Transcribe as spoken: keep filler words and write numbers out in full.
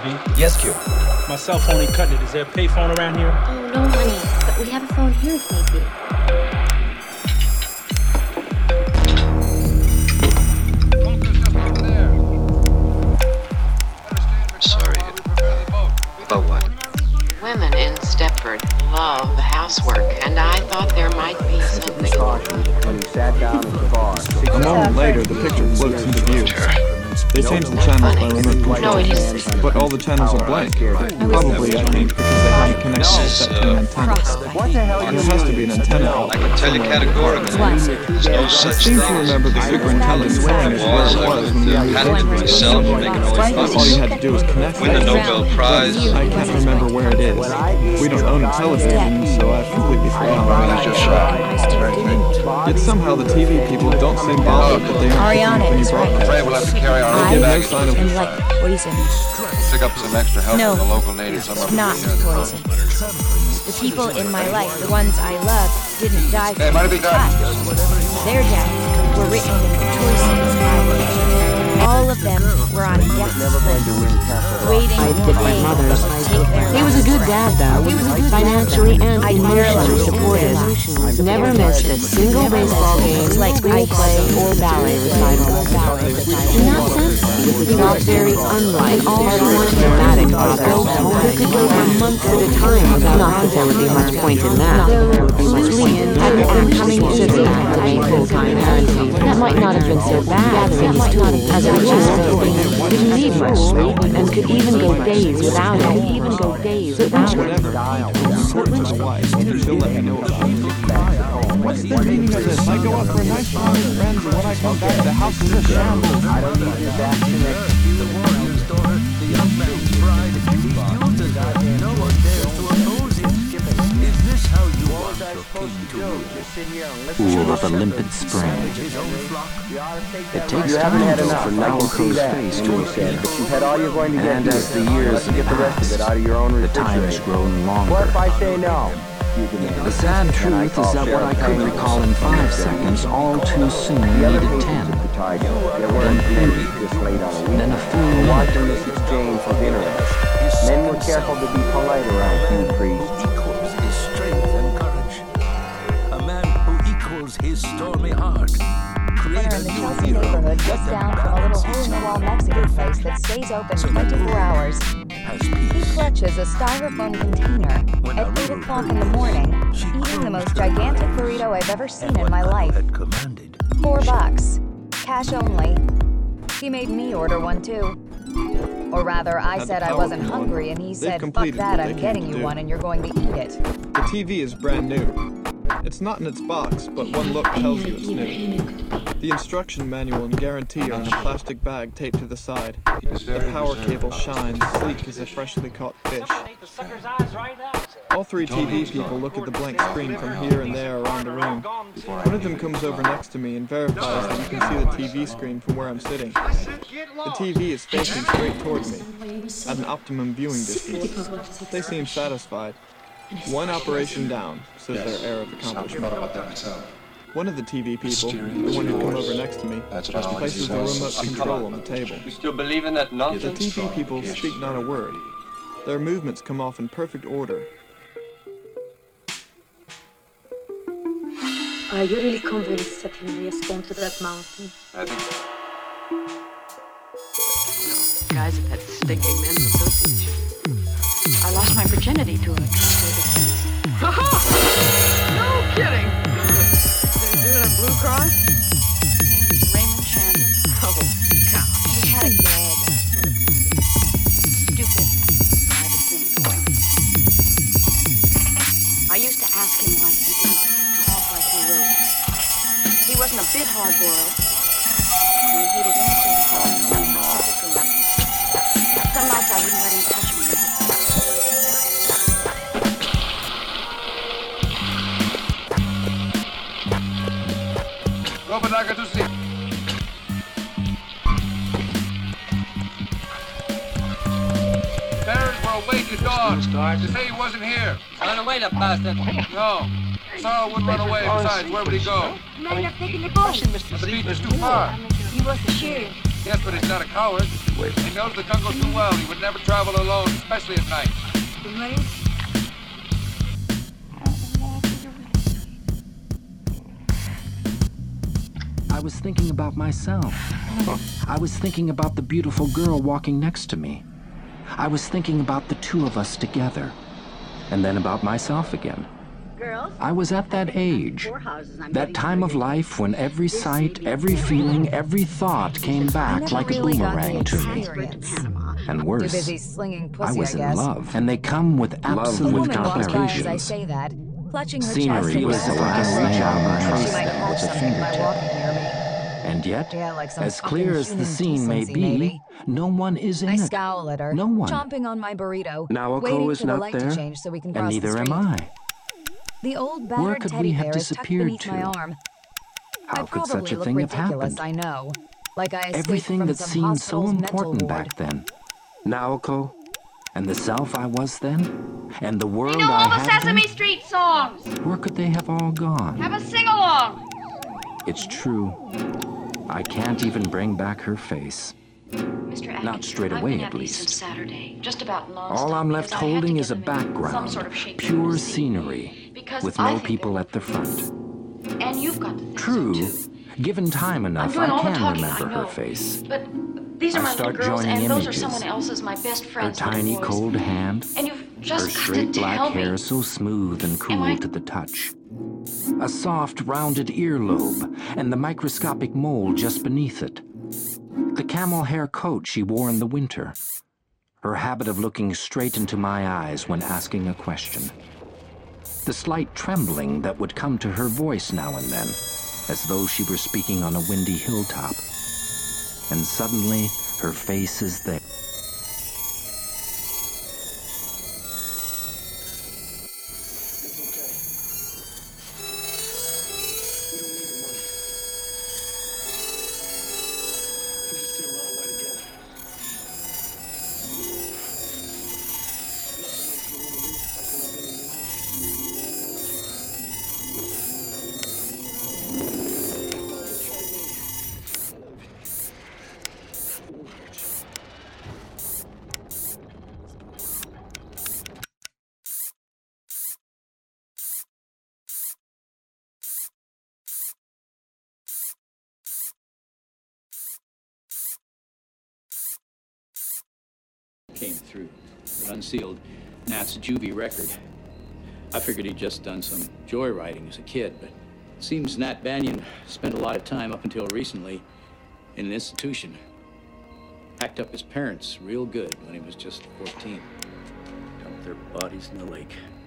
B? Yes, Q. My cell phone ain't cutting it. Is there a payphone around here? Oh, no, honey. But we have a phone here if need be. Sorry. About what? Women in Stepford love housework, and I thought there might be something. When he sat down at the bar. A moment later, the picture floats into view. They changed the channels by remote control, No, it isn't. but all the channels are blank. Probably, I think, because they haven't connected the set to an antenna. What the hell There has to be an antenna out I can tell you categorically, there's no I such seem thing to as remember the superintendent swearing us where walls. it I was would when we have had it were myself, making all All you these had to do was connect win the it. Nobel Prize. I can't remember where it is. We don't own a television, so I've completely forgotten. Yet somehow the T V people don't seem bothered that they aren't Ariana when you is right. broadcast. Afraid we'll have to carry our They own give no baggage. sign of And like, what do you say? Pick up some extra help No. from the local natives. Some of them Not here in the front. poison. The people in my life, the ones I loved, didn't die Hey, might it be done? Their deaths were written in the choices I made. All of them were on death's list, waiting I for did my me mother's. to take their He was a good dad, though. He was a good Financially and I emotionally supported. supported. Never missed a single baseball game, Like school ice. play, or ballet recital. In that sense, he was very unlike everyone's dramatic father who could go for months at a time without. Not that there would be much point in that. Though Lee hadn't actually considered that a full-time parenting. That might not have been so bad gathering his tools as a result. Didn't need much sleep and could even go days without it. Even go days without it. Whatever. It's important to the wife. She'll let me know about it. What's the meaning of this? I go out for a nice run with friends, and when I come back, the house is a shambles. I don't need your back connection. The warrior's daughter, the young man's bride. You do not know what dares to oppose him. Is this how you want your king to rule? Pool of a limpid spring. His own flock? It takes You haven't time had though enough. for I can see Naoko's that. face And to he said, appear. but you've had all you're going to get And here. as the years Let's have get the rest of it passed, out of your own the time has refrigerator. grown What longer. if I say no? You demand The it. sad And I truth call is that what I Sheriff could Payne. recall in five seconds all too soon The other needed pages ten. of the Tiger, there weren't many this late on a week. Then a few So minutes. watching this exchange was interesting. Men were careful to be polite around Hugh Priest. Equals his strength and courage. A man who equals his stormy heart. Create Winner a in the new Chelsea hero. neighborhood just Let them down from a little balance each hole-in-the-wall other. Mexican place that stays open twenty-four hours. Has He peace. clutches a styrofoam container at eight o'clock in the morning, eating the most gigantic burrito I've ever seen in my life. Had commanded. Four bucks. Cash only. He made me order one too. Or rather, I Had said the I power wasn't for one. hungry and he They've said, fuck completed that, what I'm they getting came to you do. one and you're going to eat it. The T V is brand new. It's not in its box, but one look tells you it's new. The instruction manual and guarantee are in a plastic bag taped to the side. The power cable shines, sleek as a freshly caught fish. All three T V people look at the blank screen from here and there around the room. One of them comes over next to me and verifies that you can see the T V screen from where I'm sitting. The T V is facing straight toward me, at an optimum viewing distance. They seem satisfied. One operation down, says their air of accomplishment. One of the T V people, the one who come over next to me, places the remote control on the table. You still believe in that The nonsense? T V people speak not a word. Their movements come off in perfect order. Are you really convinced that Henry has gone to that mountain? I think Guys at that stinking men's association. I lost my virginity to an untrustworthy prince. No kidding! Did he do it on Blue Cross? His name was Raymond Chandler. Oh, God. He had a gag. Stupid private thing going. I used to ask him why he didn't talk like he wrote. He wasn't a bit hard-boiled. He hated any sort of hard. Some nights I wouldn't let him touch me. Copenhagen to see. Parents were awake at dawn. To say he wasn't here. run away, the bastard. No. Sorrow wouldn't run away. Besides, where would he go? Might have taken the boat. The beach is too far. He was the sheriff. Yes, but he's not a coward. Wait. He knows the jungle too well. He would never travel alone, especially at night. I was thinking about myself. I was thinking about the beautiful girl walking next to me. I was thinking about the two of us together. And then about myself again. I was at that age, that time of life when every sight, every feeling, every thought came back like a boomerang to me. And worse, I was in love, and they come with absolute complications. Scenery was so I can reach out and trace them with a fingertip. And yet, Yeah, like some as clear as the human scene may decency, be, maybe. no one is in I it. scowl at her, No one. chomping on my burrito, Naoko waiting is for the not light there, to change so we can and cross neither the street. am I. The old Where battered could we teddy have bear is tucked disappeared beneath my to? arm. How I could such probably a look thing have ridiculous, happened? I know. Like I escaped Everything from that some seemed so hospital's mental important ward. back then. Naoko, and the self I was then, and the world I know I all the had Sesame been, Street songs. where could they have all gone? Have a sing-along. It's true. I can't even bring back her face. Mister Atkinson, Not straight I've away, been at happy least. since Saturday, just about nonstop. All I'm left because I had to holding get is a them in some background, sort of shape pure to see. scenery, Because with I no think people they're at the front. wonderful. And you've got to think True. so too. Given time I'm enough, doing I all the can talking, remember I know. her face. But these are I my start little girls, joining and those images. are someone else's, my best Her friends. little tiny boys. cold hand, And you've her just got straight to black tell me. hair so smooth and cool I- to the touch. A soft, rounded earlobe, and the microscopic mole just beneath it. The camel hair coat she wore in the winter. Her habit of looking straight into my eyes when asking a question. The slight trembling that would come to her voice now and then, as though she were speaking on a windy hilltop. And suddenly, her face is there. Came through. It unsealed Nat's juvie record. I figured he'd just done some joyriding as a kid, but it seems Nat Banyan spent a lot of time up until recently in an institution. Packed up his parents real good when he was just fourteen. Dumped their bodies in the lake.